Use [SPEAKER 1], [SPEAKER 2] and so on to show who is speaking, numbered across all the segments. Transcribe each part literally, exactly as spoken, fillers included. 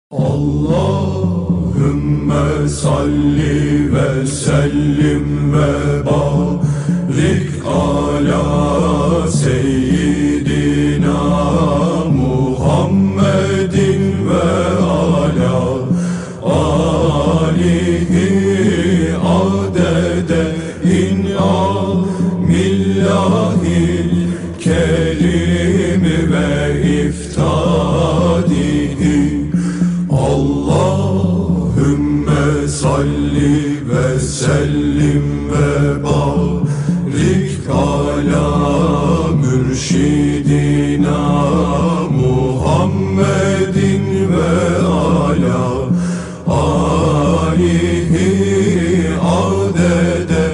[SPEAKER 1] Allahümme salli ve sellim ve barik ala seyyidina Muhammedin ve ala alihi adede in'amillahil kerim ve iftadihi. Allahümme salli ve sellim ve barik ala mürşidina Muhammedin ve ala alihi adede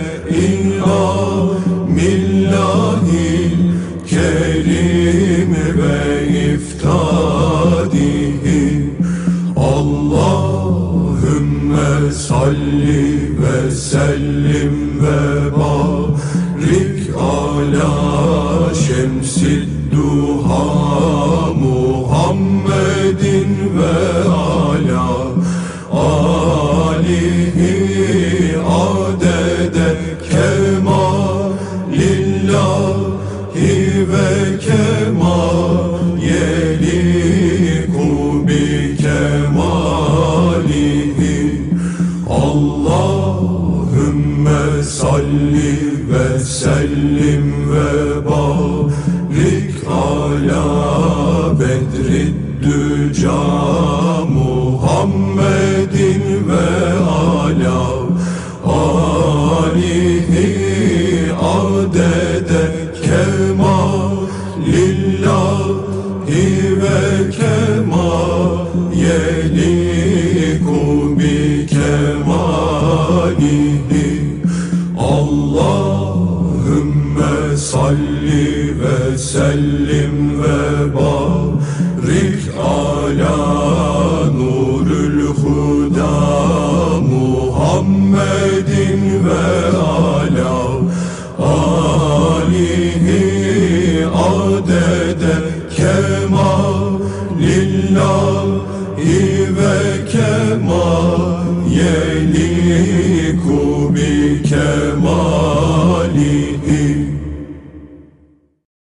[SPEAKER 1] in'amillahil kerim ve iftadihi. Allahümme salli ve sellim ve barik ala şemsid duha Muhammedin ve ala alihi adede kemalillahi ve kemaliku bi kemalihi. Allahümme salli ve sellim ve barik ala bedriddüca Muhammedin ve ala alihi adede kemalillahi ve kemaliku bi kemalihi. Allahümme salli ve sellim ve barik ala nurul huda Muhammedin ve ala alihi adede kemalillahi ve kemaliku bi kemalihi.